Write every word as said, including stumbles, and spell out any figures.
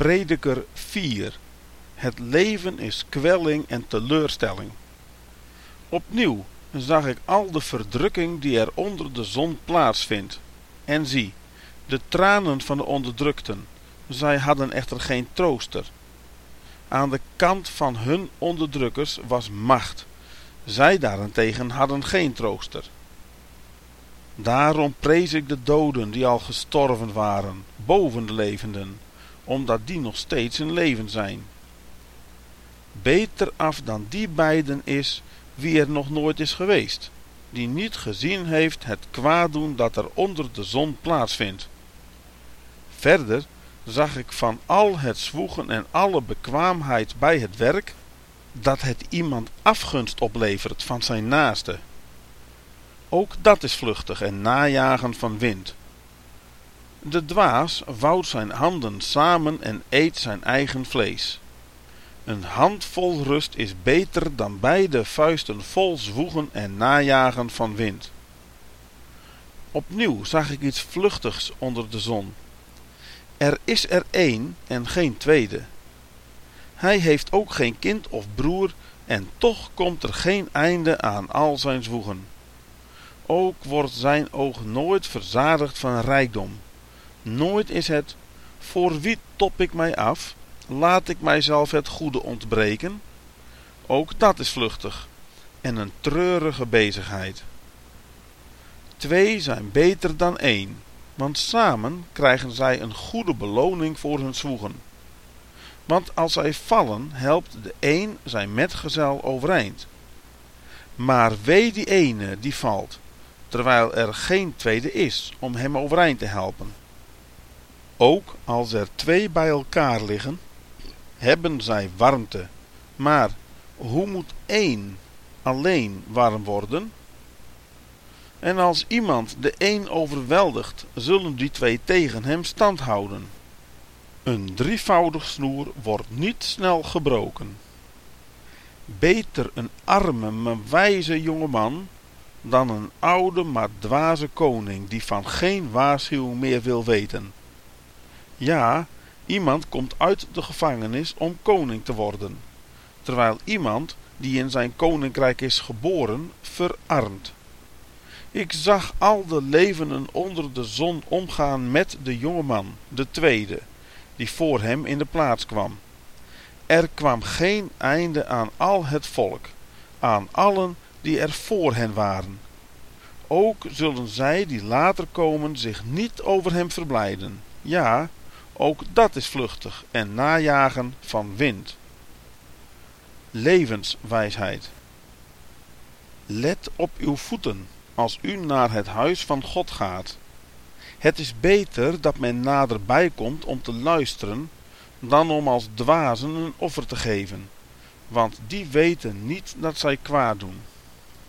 Prediker vier. Het leven is kwelling en teleurstelling. Opnieuw zag ik al de verdrukking die er onder de zon plaatsvindt. En zie, de tranen van de onderdrukten. Zij hadden echter geen trooster. Aan de kant van hun onderdrukkers was macht. Zij daarentegen hadden geen trooster. Daarom prees ik de doden die al gestorven waren, boven de levenden, omdat die nog steeds in leven zijn. Beter af dan die beiden is wie er nog nooit is geweest, die niet gezien heeft het kwaaddoen dat er onder de zon plaatsvindt. Verder zag ik van al het zwoegen en alle bekwaamheid bij het werk, dat het iemand afgunst oplevert van zijn naaste. Ook dat is vluchtig en najagen van wind. De dwaas vouwt zijn handen samen en eet zijn eigen vlees. Een handvol rust is beter dan beide vuisten vol zwoegen en najagen van wind. Opnieuw zag ik iets vluchtigs onder de zon. Er is er één en geen tweede. Hij heeft ook geen kind of broer en toch komt er geen einde aan al zijn zwoegen. Ook wordt zijn oog nooit verzadigd van rijkdom. Nooit is het, voor wie top ik mij af, laat ik mijzelf het goede ontbreken. Ook dat is vluchtig en een treurige bezigheid. Twee zijn beter dan één, want samen krijgen zij een goede beloning voor hun zwoegen. Want als zij vallen, helpt de een zijn metgezel overeind. Maar wee die ene die valt, terwijl er geen tweede is om hem overeind te helpen. Ook als er twee bij elkaar liggen, hebben zij warmte. Maar hoe moet één alleen warm worden? En als iemand de een overweldigt, zullen die twee tegen hem stand houden. Een drievoudig snoer wordt niet snel gebroken. Beter een arme, maar wijze jongeman dan een oude, maar dwaze koning die van geen waarschuwing meer wil weten. Ja, iemand komt uit de gevangenis om koning te worden, terwijl iemand die in zijn koninkrijk is geboren, verarmt. Ik zag al de levenden onder de zon omgaan met de jongeman, de tweede, die voor hem in de plaats kwam. Er kwam geen einde aan al het volk, aan allen die er voor hen waren. Ook zullen zij die later komen zich niet over hem verblijden. Ja, ook dat is vluchtig en najagen van wind. Levenswijsheid. Let op uw voeten als u naar het huis van God gaat. Het is beter dat men naderbij komt om te luisteren, dan om als dwazen een offer te geven, want die weten niet dat zij kwaad doen.